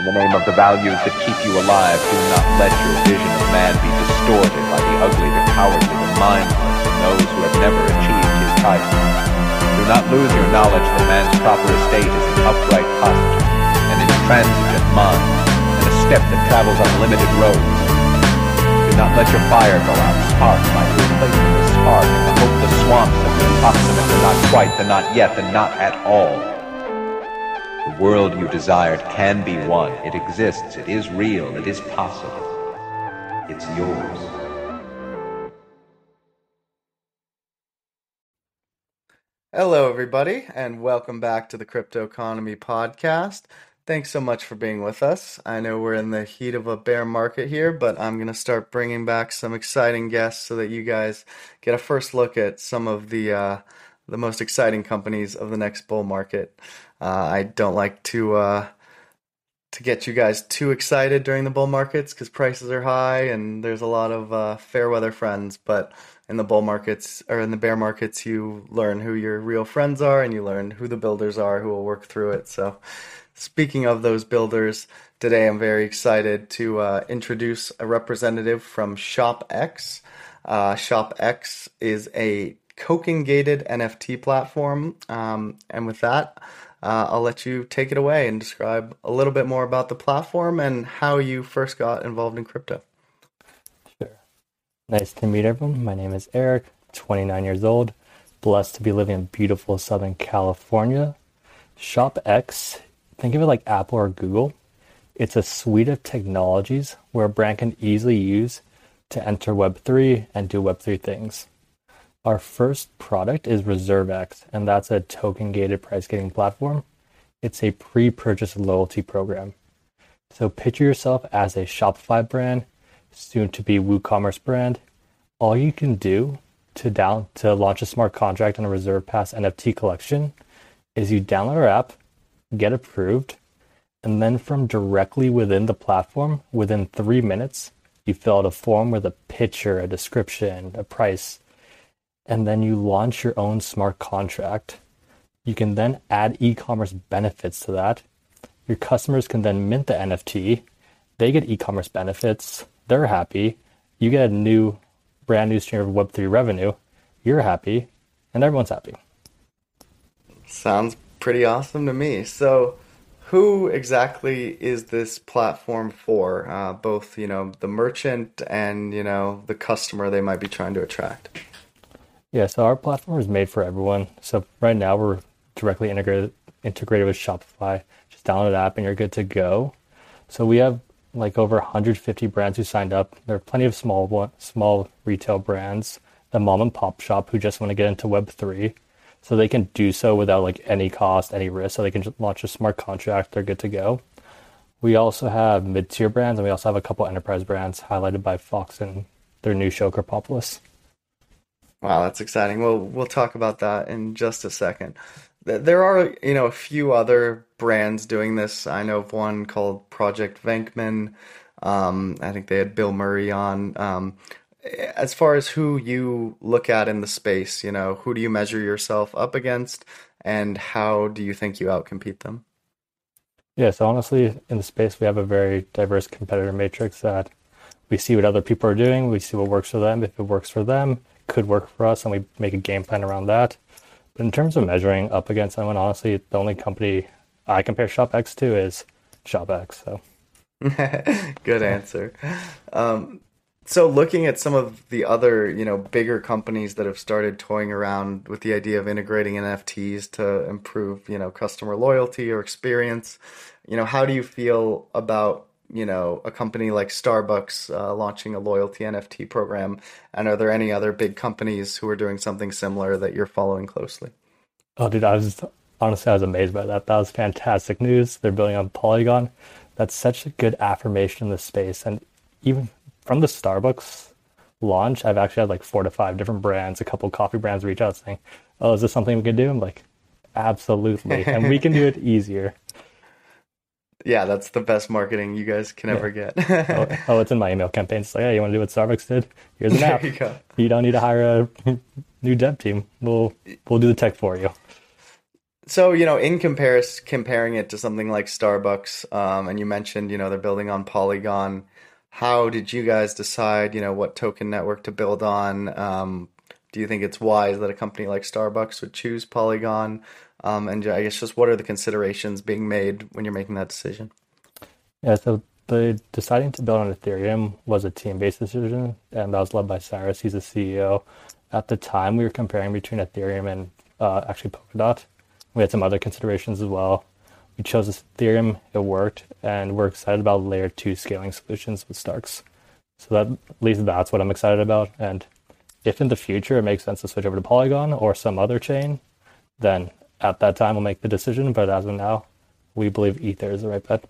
the name of the values that keep you alive, do not let your vision of man be distorted by the ugly, the cowardly, the mindless, and those who have never achieved his title. Do not lose your knowledge that man's proper estate is an upright posture, an intransigent mind, and a step that travels on limited roads. Do not let your fire go out. Spark might replace the spark, and the hopeless swamps of the approximate, the not quite, the not yet, the not at all. The world you desired can be won. It exists. It is real. It is possible. It's yours. Hello, everybody, and welcome back to the Crypto Economy Podcast. Thanks so much for being with us. I know we're in the heat of a bear market here, but I'm going to start bringing back some exciting guests so that you guys get a first look at some of the most exciting companies of the next bull market. I don't like to get you guys too excited during the bull markets because prices are high and there's a lot of fair weather friends, but in the bull markets or in the bear markets, you learn who your real friends are and you learn who the builders are who will work through it. So speaking of those builders, today I'm very excited to introduce a representative from ShopX. ShopX is a token-gated NFT platform. And with that, I'll let you take it away and describe a little bit more about the platform and how you first got involved in crypto. Sure. Nice to meet everyone. My name is Eric, 29 years old, blessed to be living in beautiful Southern California. ShopX, think of it like Apple or Google. It's a suite of technologies where a brand can easily use to enter Web3 and do Web3 things. Our first product is ReserveX, and that's a token-gated price-gating platform. It's a pre-purchase loyalty program. So picture yourself as a Shopify brand, soon-to-be WooCommerce brand. All you can do to launch a smart contract on a ReservePass NFT collection is you download our app, get approved, and then from directly within the platform, within 3 minutes, you fill out a form with a picture, a description, a price, and then you launch your own smart contract. You can then add e-commerce benefits to that. Your customers can then mint the NFT. They get e-commerce benefits. They're happy. You get a brand new stream of Web3 revenue. You're happy, and everyone's happy. Sounds pretty awesome to me. So who exactly is this platform for? Both, the merchant and, the customer they might be trying to attract. Yeah, so our platform is made for everyone. So right now we're directly integrated with Shopify. Just download the app and you're good to go. So we have like over 150 brands who signed up. There are plenty of small retail brands, the mom and pop shop who just want to get into Web3. So they can do so without like any cost, any risk. So they can just launch a smart contract. They're good to go. We also have mid-tier brands and we also have a couple enterprise brands highlighted by Fox and their new show, Cryptopolis. Wow, that's exciting. Well, we'll talk about that in just a second. There are, a few other brands doing this. I know of one called Project Venkman. I think they had Bill Murray on. As far as who you look at in the space, who do you measure yourself up against and how do you think you outcompete them? Yeah, so honestly, in the space, we have a very diverse competitor matrix that we see what other people are doing. We see what works for them. If it works for them, could work for us, and we make a game plan around that. But in terms of measuring up against someone, honestly, the only company I compare ShopX to is ShopX. So, good answer. So looking at some of the other, bigger companies that have started toying around with the idea of integrating NFTs to improve, customer loyalty or experience, how do you feel about a company like Starbucks launching a loyalty NFT program? And are there any other big companies who are doing something similar that you're following closely? Oh, dude, I was amazed by that. That was fantastic news. They're building on Polygon. That's such a good affirmation in the space. And even from the Starbucks launch, I've actually had like 4 to 5 different brands, a couple coffee brands reach out saying, "Oh, is this something we can do?" I'm like, absolutely. And we can do it easier. Yeah, that's the best marketing you guys can ever get. It's in my email campaign. It's like, hey, you want to do what Starbucks did? Here's an app. You don't need to hire a new dev team. We'll do the tech for you. So, in comparing it to something like Starbucks, and you mentioned, they're building on Polygon. How did you guys decide, what token network to build on? Do you think it's wise that a company like Starbucks would choose Polygon? And I guess just what are the considerations being made when you're making that decision? Yeah, so the deciding to build on Ethereum was a team-based decision, and that was led by Cyrus. He's the CEO. At the time, we were comparing between Ethereum and actually Polkadot. We had some other considerations as well. We chose Ethereum, it worked, and we're excited about layer two scaling solutions with Starks. So that at least that's what I'm excited about. And if in the future it makes sense to switch over to Polygon or some other chain, then at that time we'll make the decision. But as of now, we believe Ether is the right bet.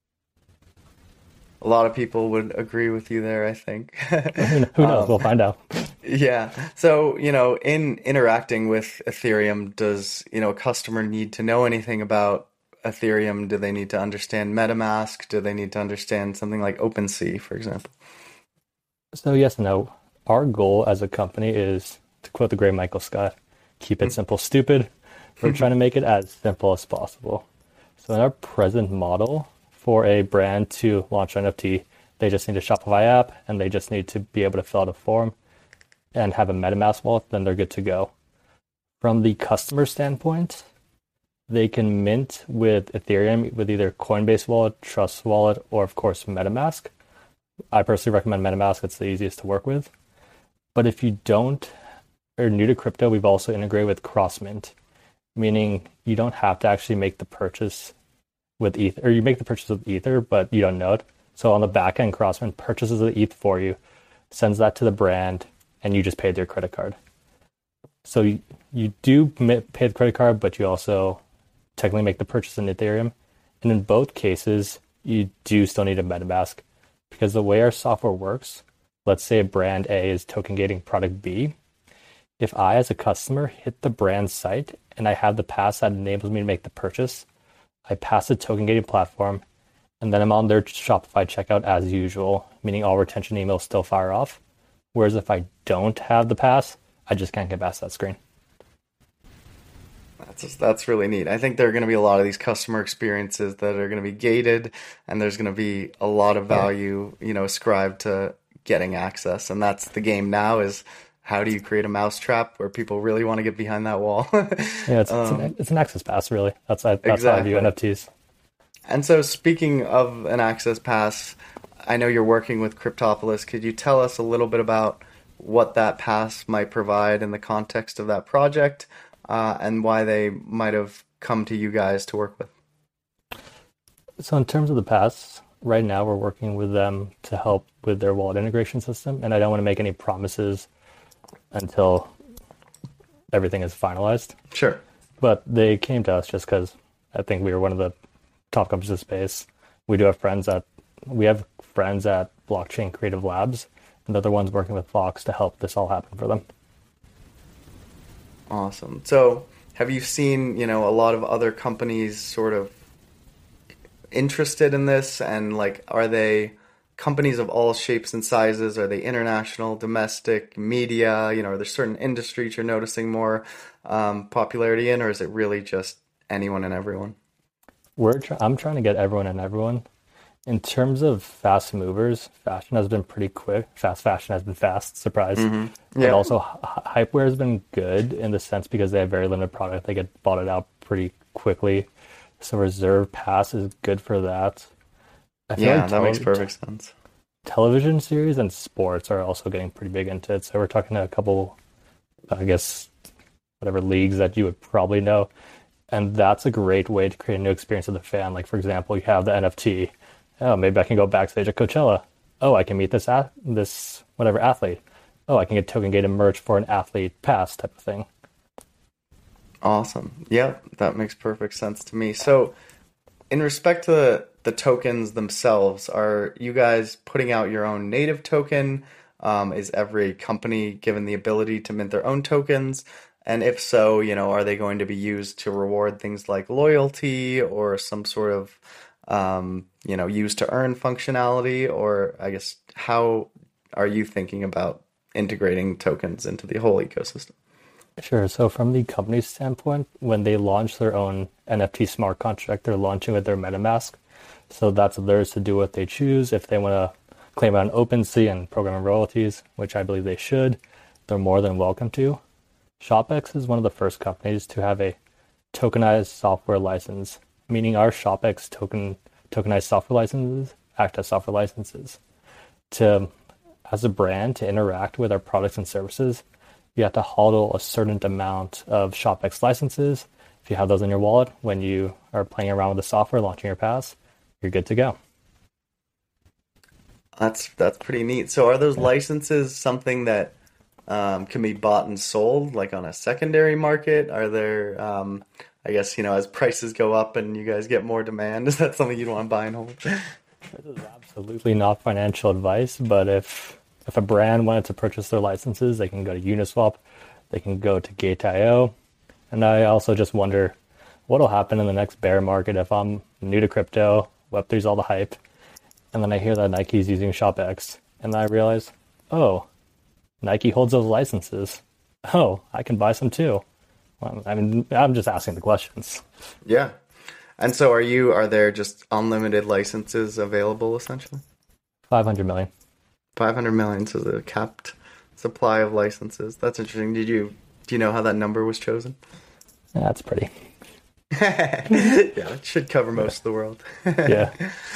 A lot of people would agree with you there, I think. Who knows? We'll find out. Yeah. So, in interacting with Ethereum, does, a customer need to know anything about Ethereum? Do they need to understand MetaMask? Do they need to understand something like OpenSea, for example? So yes and no. Our goal as a company is, to quote the great Michael Scott, keep it simple, stupid. We're trying to make it as simple as possible. So in our present model, for a brand to launch an NFT, they just need a Shopify app and they just need to be able to fill out a form and have a MetaMask wallet, then they're good to go. From the customer standpoint, they can mint with Ethereum with either Coinbase Wallet, Trust Wallet, or of course MetaMask. I personally recommend MetaMask. It's the easiest to work with. But if you don't are new to crypto, we've also integrated with Crossmint, meaning you don't have to actually make the purchase with Ether, or you make the purchase with Ether, but you don't know it. So on the back end, Crossmint purchases the ETH for you, sends that to the brand, and you just pay their credit card. So you do pay the credit card, but you also technically make the purchase in Ethereum. And in both cases, you do still need a MetaMask because the way our software works, let's say brand A is token gating product B. If I, as a customer, hit the brand site and I have the pass that enables me to make the purchase, I pass the token gating platform, and then I'm on their Shopify checkout as usual, meaning all retention emails still fire off. Whereas if I don't have the pass, I just can't get past that screen. That's really neat. I think there are going to be a lot of these customer experiences that are going to be gated, and there's going to be a lot of value, ascribed to getting access. And that's the game now is how do you create a mousetrap where people really want to get behind that wall? Yeah, it's an access pass, really. That's exactly how I view NFTs. And so speaking of an access pass, I know you're working with Cryptopolis. Could you tell us a little bit about what that pass might provide in the context of that project, and why they might have come to you guys to work with? So in terms of the pass, right now we're working with them to help with their wallet integration system, and I don't want to make any promises until everything is finalized. Sure. But they came to us just because I think we were one of the top companies in the space. We have friends at Blockchain Creative Labs, and they're the ones working with Fox to help this all happen for them. Awesome. So have you seen, a lot of other companies sort of interested in this, and are they companies of all shapes and sizes? Are they international, domestic, media? Are there certain industries you're noticing more popularity in, or is it really just anyone and everyone? I'm trying to get everyone and everyone. In terms of fast movers, fashion has been pretty quick. Fast fashion has been fast, surprise. Mm-hmm. Yeah. But also Hypewear has been good in the sense because they have very limited product. They get bought it out pretty quickly. So Reserve Pass is good for that. I feel like that makes perfect sense. Television series and sports are also getting pretty big into it. So we're talking to a couple, I guess, whatever leagues that you would probably know. And that's a great way to create a new experience of the fan. Like, for example, you have the NFT. Oh, maybe I can go backstage at Coachella. Oh, I can meet this whatever athlete. Oh, I can get token gated merch for an athlete pass type of thing. Awesome. Yeah, that makes perfect sense to me. So in respect to the tokens themselves, are you guys putting out your own native token? Is every company given the ability to mint their own tokens? And if so, are they going to be used to reward things like loyalty or some sort of, use to earn functionality? Or I guess, how are you thinking about integrating tokens into the whole ecosystem? Sure. So from the company standpoint, when they launch their own NFT smart contract, they're launching with their MetaMask. So that's theirs to do what they choose. If they want to claim on OpenSea and program royalties, which I believe they should, they're more than welcome to. ShopX is one of the first companies to have a tokenized software license, meaning our ShopX tokenized software licenses act as software licenses. To, as a brand, to interact with our products and services, you have to hodl a certain amount of ShopX licenses. If you have those in your wallet, when you are playing around with the software, launching your pass, you're good to go. That's pretty neat. So are those Yeah. licenses something that can be bought and sold like on a secondary market? Are there, I guess, as prices go up and you guys get more demand, is that something you'd want to buy and hold? This is absolutely not financial advice, but if a brand wanted to purchase their licenses, they can go to Uniswap, they can go to Gate.io, and I also just wonder what'll happen in the next bear market if I'm new to crypto, Web3's all the hype, and then I hear that Nike's using ShopX, and then I realize, oh, Nike holds those licenses. Oh, I can buy some too. Well, I mean, I'm just asking the questions. Yeah. And so are there just unlimited licenses available essentially? 500 million. 500 million, so the capped supply of licenses. That's interesting. Do you know how that number was chosen? That's pretty. Yeah, it should cover most of the world. Yeah.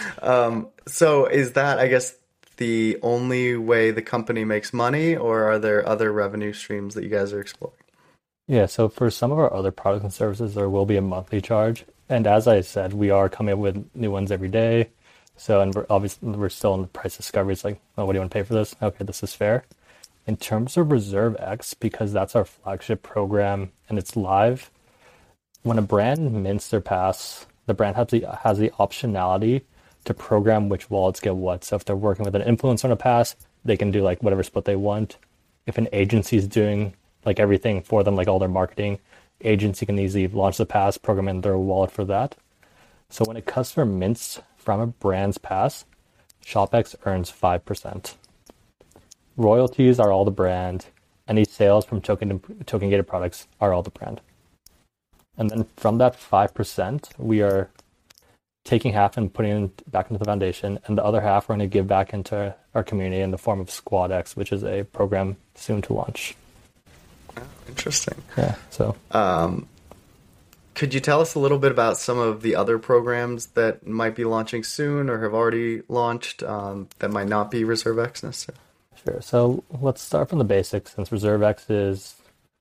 So is that, I guess, the only way the company makes money, or are there other revenue streams that you guys are exploring? Yeah, so for some of our other products and services, there will be a monthly charge. And as I said, we are coming up with new ones every day. So, and we're still in the price discovery. It's like, oh, what do you want to pay for this? Okay, this is fair. In terms of Reserve X, because that's our flagship program and it's live, when a brand mints their pass, the brand has the optionality to program which wallets get what. So if they're working with an influencer on a pass, they can do like whatever split they want. If an agency is doing like everything for them, like all their marketing, agency can easily launch the pass, program in their wallet for that. So when a customer mints from a brand's pass, ShopX earns 5%. Royalties are all the brand. Any sales from token gated products are all the brand. And then from that 5%, we are taking half and putting it back into the foundation, and the other half we're going to give back into our community in the form of SquadX, which is a program soon to launch. Oh, interesting. Yeah. So could you tell us a little bit about some of the other programs that might be launching soon or have already launched that might not be ReserveX necessarily? sure. So let's start from the basics. Since ReserveX is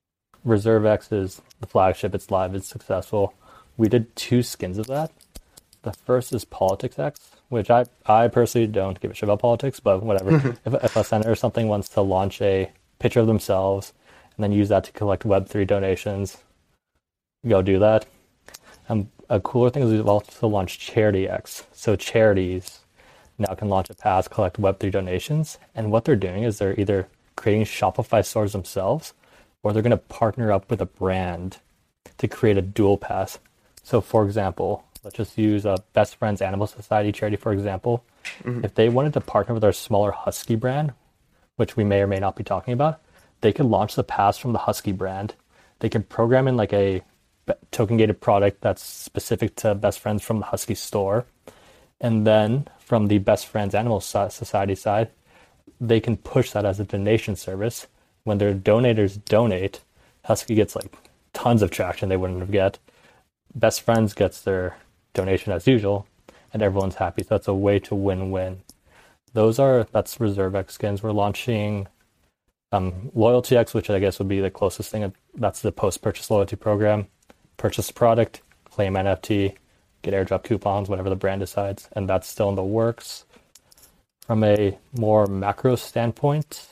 the flagship, it's live, it's successful. We did 2 skins of that. The first is PoliticsX, which I personally don't give a shit about politics, but whatever. If a senator or something wants to launch a picture of themselves and then use that to collect Web3 donations, go do that. A cooler thing is we've also launched CharityX. So charities now can launch a pass, collect Web3 donations, and what they're doing is they're either creating Shopify stores themselves, or they're going to partner up with a brand to create a dual pass. So for example, let's just use a Best Friends Animal Society charity, for example. If they wanted to partner with our smaller Husky brand, which we may or may not be talking about, they could launch the pass from the Husky brand. They can program in like a token gated product that's specific to Best Friends from the Husky store. And then from the Best Friends Animal Society side, they can push that as a donation service. When their donators donate, Husky gets like tons of traction they wouldn't have get. Best Friends gets their donation as usual, and everyone's happy. So it's a way to win-win. That's ReserveX skins. We're launching LoyaltyX, which I guess would be the closest thing. That's the post-purchase loyalty program. Purchase the product, claim NFT, get airdrop coupons, whatever the brand decides, and that's still in the works. From a more macro standpoint,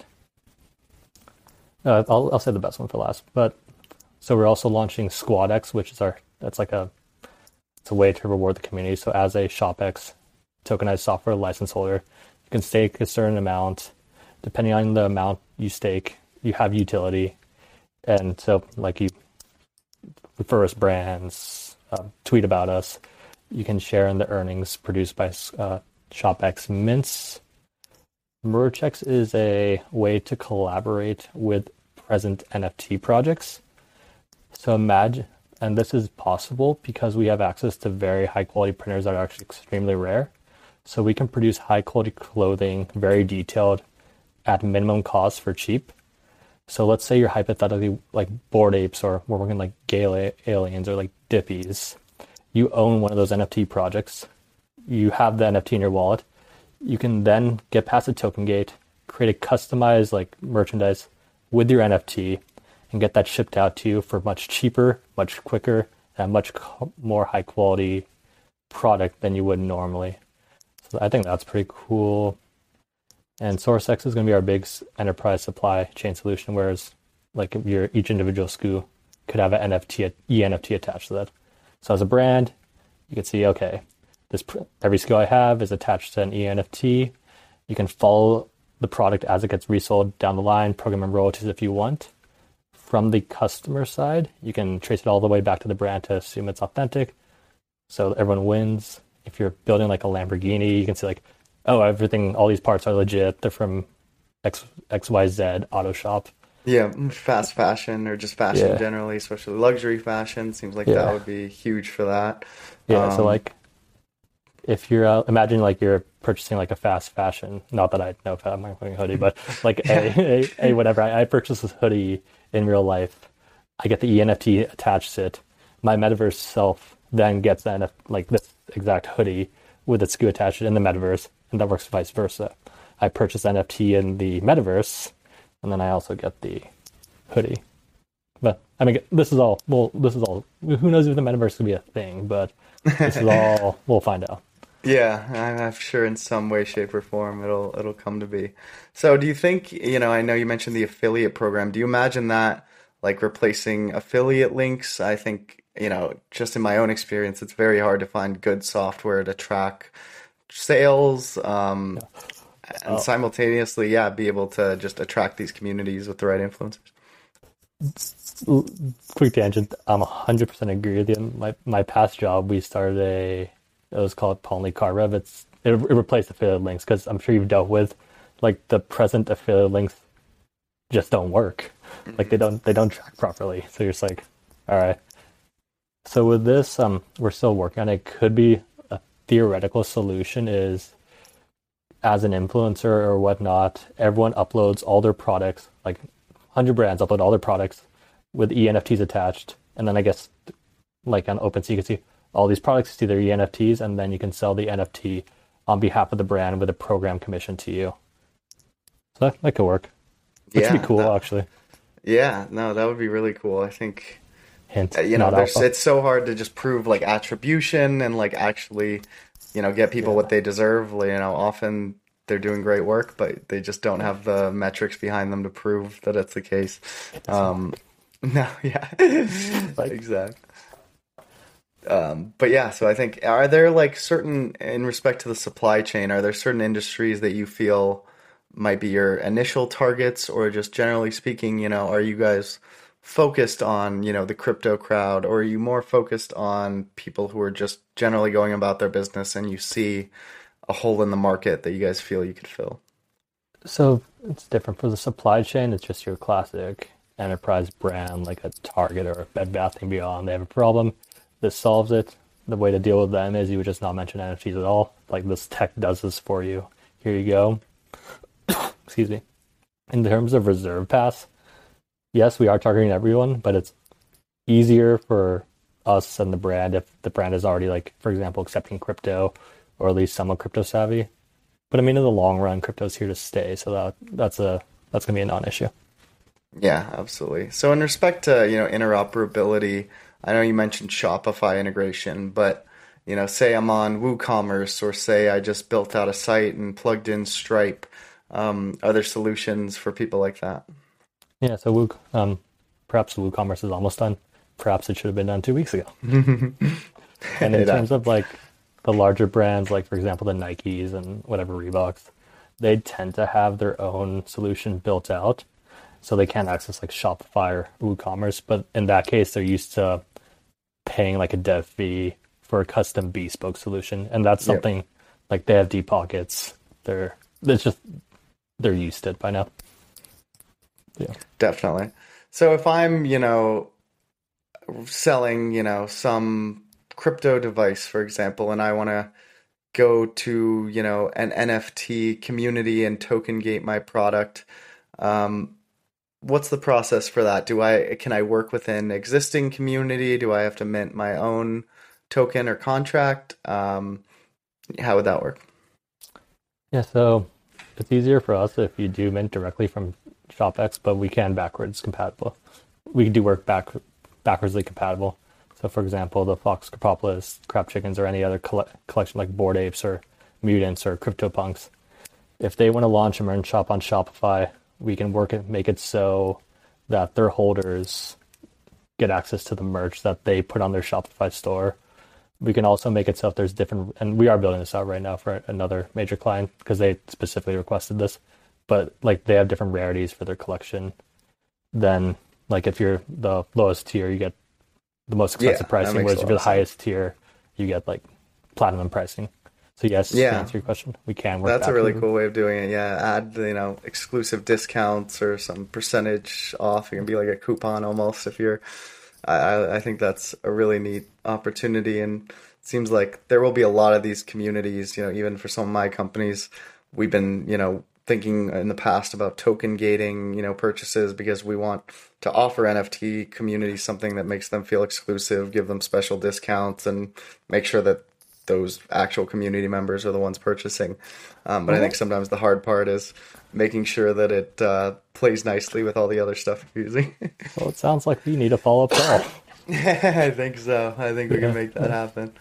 I'll say the best one for last. But so we're also launching SquadX, which is it's a way to reward the community. So as a ShopX tokenized software license holder, you can stake a certain amount. Depending on the amount you stake, you have utility. And so like you refer us brands, tweet about us, you can share in the earnings produced by ShopX Mints. MerchX is a way to collaborate with present NFT projects. So imagine, and this is possible because we have access to very high quality printers that are actually extremely rare. So we can produce high quality clothing, very detailed, at minimum cost for cheap. So let's say you're hypothetically like Bored Apes, or we're working like Gay Aliens or like Dippies. You own one of those NFT projects. You have the NFT in your wallet. You can then get past the token gate, create a customized like merchandise with your NFT, and get that shipped out to you for much cheaper, much quicker, and much more high quality product than you would normally. So I think that's pretty cool. And SourceX is going to be our big enterprise supply chain solution, whereas like each individual SKU could have an NFT attached to that. So as a brand, you can see, okay, every SKU I have is attached to an eNFT. You can follow the product as it gets resold down the line, program and royalties if you want. From the customer side, you can trace it all the way back to the brand to assume it's authentic. So everyone wins. If you're building like a Lamborghini, you can see like, oh, all these parts are legit. They're from XYZ auto shop. Yeah, fast fashion or just fashion generally, especially luxury fashion. Seems like that would be huge for that. Yeah, so like if you're, imagine like you're purchasing like a fast fashion, not that I know if I'm wearing a hoodie, but like a whatever. I purchased this hoodie in real life. I get the eNFT attached to it. My metaverse self then gets like this exact hoodie with its SKU attached in the metaverse, and that works vice versa. I purchase NFT in the metaverse, and then I also get the hoodie. But I mean, this is all. Who knows if the metaverse could be a thing? But this is all we'll find out. Yeah, I'm sure in some way, shape, or form it'll come to be. So do you think, I know you mentioned the affiliate program. Do you imagine that like replacing affiliate links? I think, just in my own experience, it's very hard to find good software to track sales, and simultaneously, be able to just attract these communities with the right influencers. Quick tangent. I'm 100% agree with you. My past job, we started it was called Polly Car Rev. It replaced affiliate links because I'm sure you've dealt with like the present affiliate links just don't work. Like they don't track properly. So you're just like, all right. So with this, we're still working on it. Could be a theoretical solution is as an influencer or whatnot, everyone uploads all their products, like 100 brands upload all their products with eNFTs attached. And then I guess like on OpenSea, you can see all these products, see their eNFTs, and then you can sell the NFT on behalf of the brand with a program commission to you. So that could work. Which would be cool, actually. Yeah, no, that would be really cool. I think, hint, it's so hard to just prove like attribution and like actually, get people what they deserve. Often they're doing great work, but they just don't have the metrics behind them to prove that it's the case. Exactly. But yeah, so I think, are there like certain, in respect to the supply chain, are there certain industries that you feel might be your initial targets, or just generally speaking, are you guys focused on, the crypto crowd, or are you more focused on people who are just generally going about their business and you see a hole in the market that you guys feel you could fill? So it's different. For the supply chain, it's just your classic enterprise brand, like a Target or a Bed Bath & Beyond. They have a problem. This solves it. The way to deal with them is you would just not mention NFTs at all. Like, this tech does this for you. Here you go. Excuse me. In terms of Reserve Pass, yes, we are targeting everyone, but it's easier for us and the brand if the brand is already, like, for example, accepting crypto, or at least somewhat crypto savvy. But I mean, in the long run, crypto's here to stay, so that's going to be a non-issue. Yeah, absolutely. So in respect to, interoperability, I know you mentioned Shopify integration, but, say I'm on WooCommerce, or say I just built out a site and plugged in Stripe. Are there solutions for people like that? Yeah, so perhaps WooCommerce is almost done. Perhaps it should have been done 2 weeks ago. And in terms of like the larger brands, like for example, the Nikes and whatever Reeboks, they tend to have their own solution built out. So they can't access like Shopify or WooCommerce, but in that case, they're used to paying like a dev fee for a custom bespoke solution. And that's something like they have deep pockets. They're used to it by now. Yeah, definitely. So if I'm, selling, some crypto device, for example, and I want to go to, an NFT community and token gate my product. Um, what's the process for that? Can I work within existing community? Do I have to mint my own token or contract? How would that work? Yeah, so it's easier for us if you do mint directly from ShopX, but we can backwards compatible. We do work backwardsly compatible. So, for example, the Fox Cryptopolis, Crap Chickens, or any other collection like Bored Apes or Mutants or CryptoPunks, if they want to launch a merch shop on Shopify, we can make it so that their holders get access to the merch that they put on their Shopify store. We can also make it so if there's different, and we are building this out right now for another major client because they specifically requested this, but like they have different rarities for their collection. Then, like if you're the lowest tier, you get the most expensive pricing, whereas if you're the highest tier, you get like platinum pricing. So yes, to answer your question, we can work. That's a really cool way of doing it. Yeah, add exclusive discounts or some percentage off. It can be like a coupon almost if you're. I think that's a really neat opportunity, and it seems like there will be a lot of these communities. Even for some of my companies, we've been thinking in the past about token gating purchases because we want to offer NFT communities something that makes them feel exclusive, give them special discounts, and make sure that those actual community members are the ones purchasing. But I think sometimes the hard part is making sure that it plays nicely with all the other stuff you're using. Well, it sounds like we need a follow-up call. I think so. I think we can make that happen.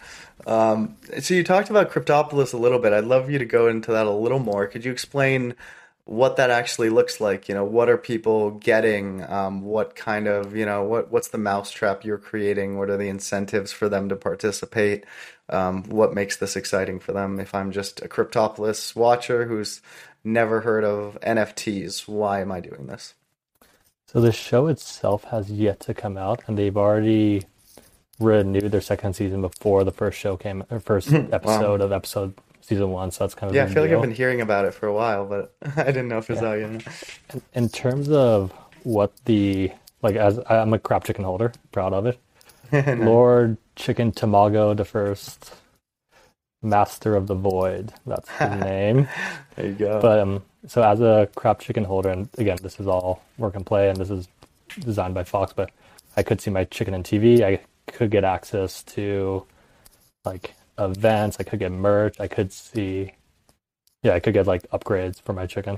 So you talked about Cryptopolis a little bit. I'd love you to go into that a little more. Could you explain what that actually looks like? What are people getting? What kind of, what's the mousetrap you're creating? What are the incentives for them to participate? What makes this exciting for them? If I'm just a Cryptopolis watcher who's never heard of NFTs, why am I doing this? So the show itself has yet to come out, and they've already renewed their second season before the first show came, or first episode of season 1. So that's kind of I feel like I've been hearing about it for a while, but I didn't know if it's out yet. In terms of what as I'm a Crap Chicken holder, proud of it. Lord Chicken Tamago the First, Master of the Void. That's his name. There you go. But so as a Crap Chicken holder, and again, this is all work and play, and this is designed by Fox, but I could see my chicken on TV. I could get access to like events. I could get merch. I could get like upgrades for my chicken.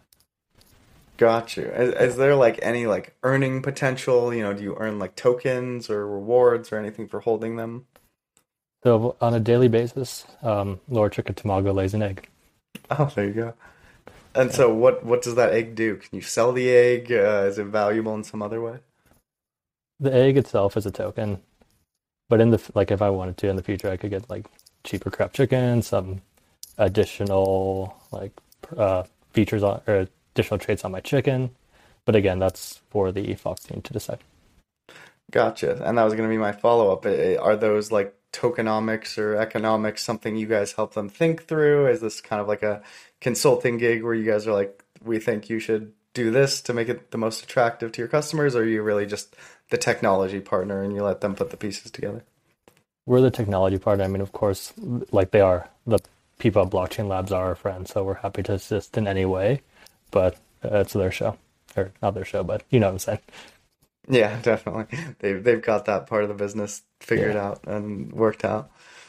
Got you. Is there like any like earning potential? Do you earn like tokens or rewards or anything for holding them? So on a daily basis, Lord Chicken Tamago lays an egg. Oh, there you go. And so what does that egg do? Can you sell the egg? Is it valuable in some other way? The egg itself is a token, but if I wanted to in the future, I could get like cheaper Crap Chicken, some additional features or additional traits on my chicken. But again, that's for the Fox team to decide. Gotcha. And that was going to be my follow-up. Are those like tokenomics or economics something you guys help them think through? Is this kind of like a consulting gig where you guys are like, we think you should do this to make it the most attractive to your customers, or are you really just the technology partner and you let them put the pieces together? We're the technology partner. I mean, of course, like they are, the people at Blockchain Labs are our friends, so we're happy to assist in any way, but it's their show. Or not their show, but you know what I'm saying. Yeah, definitely. They've got that part of the business figured out and worked out.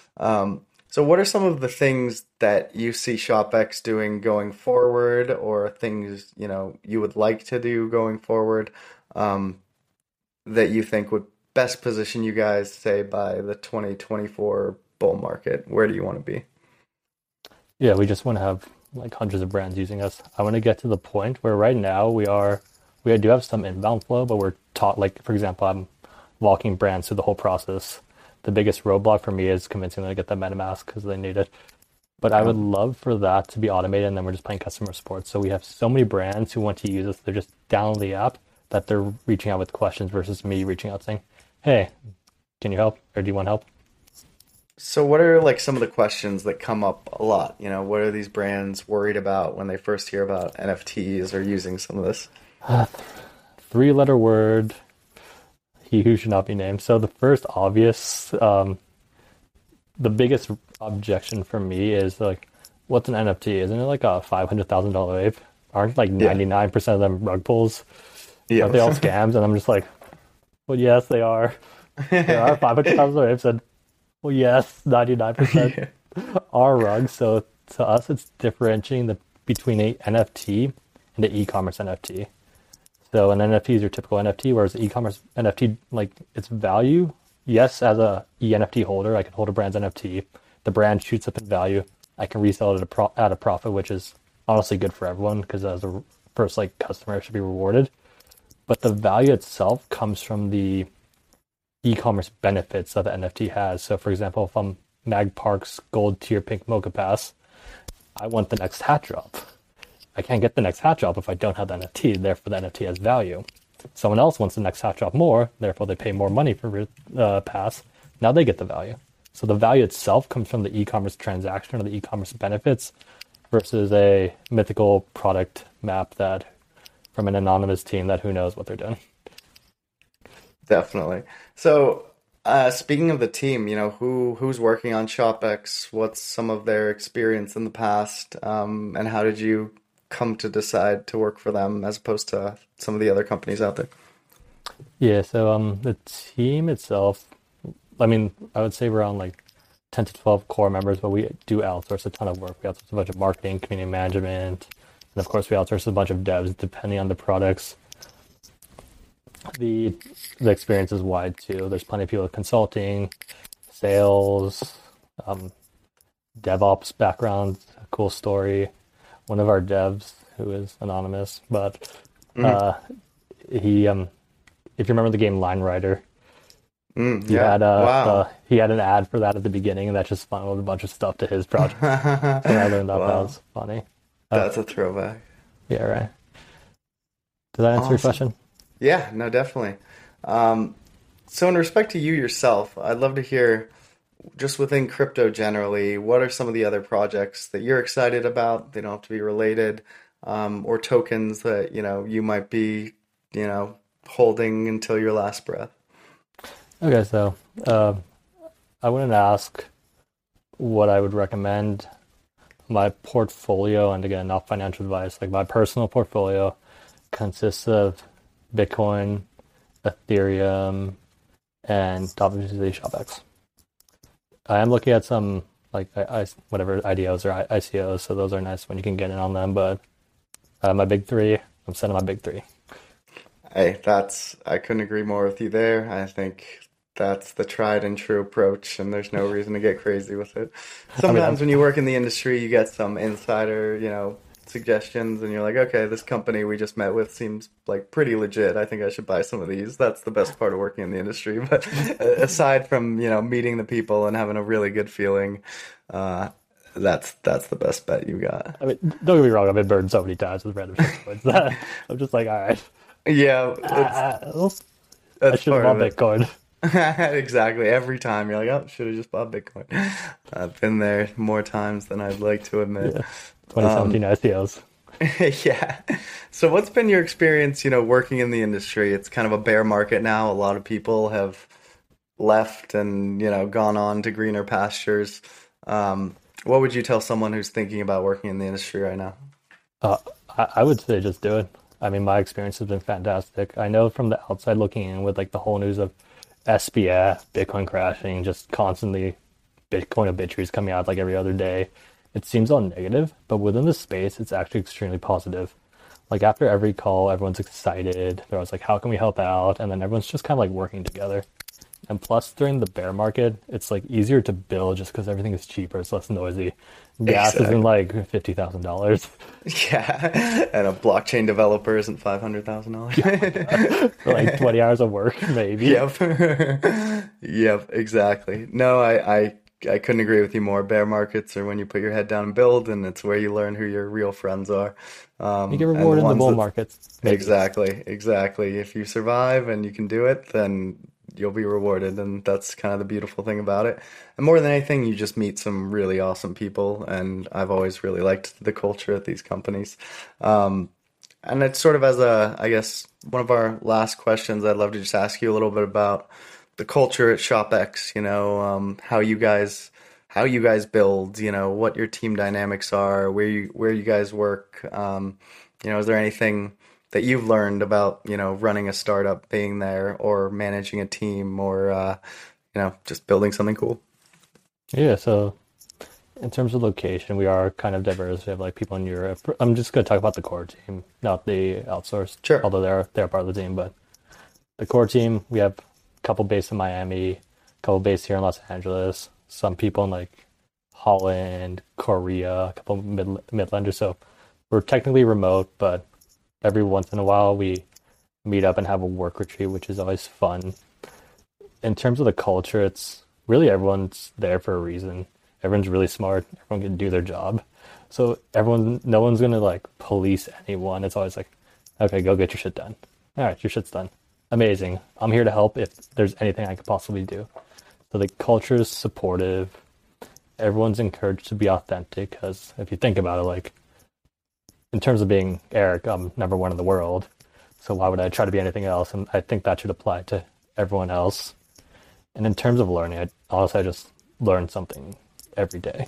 So what are some of the things that you see ShopX doing going forward, or things you would like to do going forward, that you think would best position you guys, say, by the 2024 bull market? Where do you want to be? Yeah, we just want to have like hundreds of brands using us. I want to get to the point where right now we do have some inbound flow, but we're taught, like, for example, I'm walking brands through the whole process. The biggest roadblock for me is convincing them to get the MetaMask because they need it. But I would love for that to be automated, and then we're just playing customer support. So we have so many brands who want to use us. They're just downloading the app, that they're reaching out with questions versus me reaching out saying, hey, can you help? Or do you want help? So what are like some of the questions that come up a lot? What are these brands worried about when they first hear about NFTs or using some of this? 3-letter word, he who should not be named. So the first obvious, the biggest objection for me is like, what's an NFT? Isn't it like a $500,000 ape? Aren't like Yeah. 99% of them rug pulls? Yeah. Aren't they all scams? And I'm just like, well, yes, they are. There are 500,000 apes, and well, yes, 99% Yeah. are rugs. So to us, it's differentiating between a NFT and an e-commerce NFT. So an NFT is your typical NFT, whereas the e-commerce NFT, like its value, yes, as a NFT holder, I can hold a brand's NFT. The brand shoots up in value. I can resell it at a profit, which is honestly good for everyone because as a first like customer, it should be rewarded. But the value itself comes from the e-commerce benefits that the NFT has. So, for example, if I'm Mag Park's Gold Tier Pink Mocha Pass, I want the next hat drop. I can't get the next hat drop if I don't have the NFT. Therefore, the NFT has value. Someone else wants the next hat drop more. Therefore, they pay more money for pass. Now they get the value. So the value itself comes from the e-commerce transaction or the e-commerce benefits versus a mythical product map that from an anonymous team that who knows what they're doing. Definitely. So, speaking of the team, who's working on ShopX? What's some of their experience in the past? And how did you come to decide to work for them as opposed to some of the other companies out there? Yeah, so the team itself, I mean, I would say we're on like 10 to 12 core members, but we do outsource a ton of work. We outsource a bunch of marketing, community management, and of course we outsource a bunch of devs depending on the products. The experience is wide too. There's plenty of people with consulting, sales, DevOps background, a cool story. One of our devs, who is anonymous, but he, if you remember the game Line Rider, he Yeah. had Wow. he had an ad for that at the beginning, and that just funneled a bunch of stuff to his project. So I learned that Wow. was funny. That's a throwback. Yeah, right. Did that answer your Awesome. question? Yeah, no, definitely. So in respect to you yourself, I'd love to hear just within crypto generally, what are some of the other projects that you're excited about? They don't have to be related, or tokens that, you might be, holding until your last breath. Okay, so I wouldn't ask what I would recommend. My portfolio, and again, not financial advice, like my personal portfolio consists of Bitcoin, Ethereum, and obviously ShopX. I am looking at some like whatever IDOs or ICOs, so those are nice when you can get in on them. But my big three, I'm setting my big three. Hey, I couldn't agree more with you there. I think that's the tried and true approach, and there's no reason to get crazy with it. I mean, Sometimes when you work in the industry, you get some insider, suggestions, and you're like, okay, this company we just met with seems like pretty legit. I think I should buy some of these. That's the best part of working in the industry. But aside from, meeting the people and having a really good feeling, that's the best bet you got. I mean, don't get me wrong, I've been burned so many times with random shit. But I'm just like, all right, Yeah, I that's should have part bought of it. Bitcoin. Exactly. Every time you're like, oh, should have just bought Bitcoin. I've been there more times than I'd like to admit. Yeah, 2017 ICOs. Yeah. So what's been your experience, working in the industry? It's kind of a bear market now. A lot of people have left and, gone on to greener pastures. What would you tell someone who's thinking about working in the industry right now? Uh, I would say just do it. I mean, my experience has been fantastic. I know from the outside looking in with like the whole news of SBF, Bitcoin crashing, just constantly Bitcoin obituaries coming out like every other day. It seems all negative, but within the space, it's actually extremely positive. Like after every call, everyone's excited. They're always like, how can we help out? And then everyone's just kind of like working together. And plus, during the bear market, it's like easier to build just because everything is cheaper. It's less noisy. Gas isn't Exactly. like $50,000 Yeah. And a blockchain developer isn't $500,000. for like 20 hours of work, maybe. Yep. Yep, exactly. No, I couldn't agree with you more. Bear markets are when you put your head down and build, and it's where you learn who your real friends are. You get And the rewarded in the ones bull that markets, maybe. exactly. If you survive and you can do it, then you'll be rewarded, and that's kind of the beautiful thing about it. And more than anything, you just meet some really awesome people, and I've always really liked the culture at these companies. Um, And it's sort of as I guess, one of our last questions, I'd love to just ask you a little bit about the culture at ShopX, how you guys build, what your team dynamics are, where you guys work. Is there anything that you've learned about, running a startup, being there, or managing a team, or just building something cool? Yeah, so in terms of location, we are kind of diverse. We have like people in Europe. I'm just going to talk about the core team, not the outsourced, Sure. although they're part of the team. But the core team, we have a couple based in Miami, a couple based here in Los Angeles, some people in like Holland, Korea, a couple Midlanders. So we're technically remote, but every once in a while we meet up and have a work retreat, which is always fun. In terms of the culture, it's really everyone's there for a reason. Everyone's really smart. Everyone can do their job. So no one's gonna like police anyone. It's always like, okay, go get your shit done. All right, your shit's done. Amazing. I'm here to help if there's anything I could possibly do. So the culture is supportive. Everyone's encouraged to be authentic because if you think about it, like in terms of being Eric, I'm number one in the world. So why would I try to be anything else? And I think that should apply to everyone else. And in terms of learning, I just learn something every day.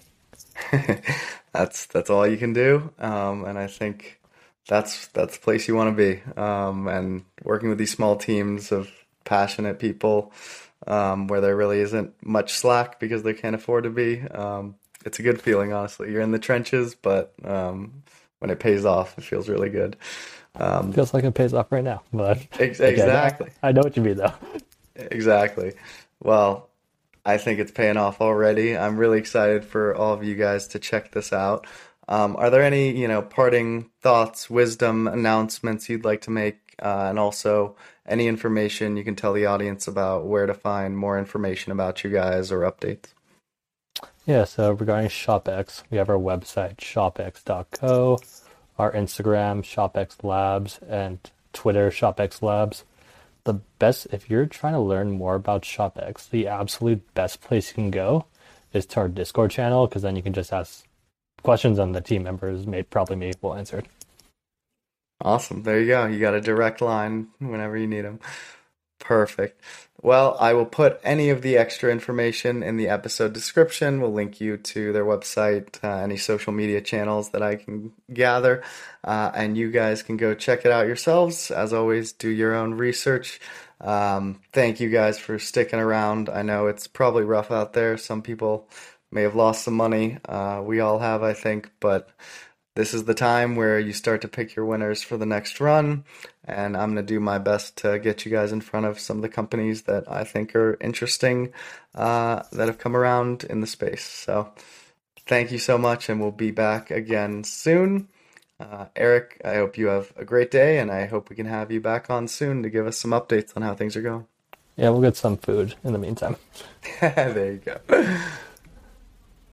That's all you can do, and I think that's the place you want to be. And working with these small teams of passionate people, where there really isn't much slack because there can't afford to be. It's a good feeling, honestly. You're in the trenches, but when it pays off, it feels really good. Feels like it pays off right now, but Exactly. I know what you mean though. Exactly. Well, I think it's paying off already. I'm really excited for all of you guys to check this out. Are there any, parting thoughts, wisdom, announcements you'd like to make, and also any information you can tell the audience about where to find more information about you guys or updates? Yeah, so regarding ShopX, we have our website, shopx.co, our Instagram, ShopX Labs, and Twitter, ShopX Labs. The best, if you're trying to learn more about ShopX, the absolute best place you can go is to our Discord channel, because then you can just ask questions and the team members, probably me, will answer it. Awesome. There you go. You got a direct line whenever you need them. Perfect. Well, I will put any of the extra information in the episode description. We'll link you to their website, any social media channels that I can gather, and you guys can go check it out yourselves. As always, do your own research. Thank you guys for sticking around. I know it's probably rough out there. Some people may have lost some money. We all have, I think, but this is the time where you start to pick your winners for the next run, and I'm going to do my best to get you guys in front of some of the companies that I think are interesting, that have come around in the space. So thank you so much, and we'll be back again soon. Eric, I hope you have a great day, and I hope we can have you back on soon to give us some updates on how things are going. Yeah, we'll get some food in the meantime. There you go.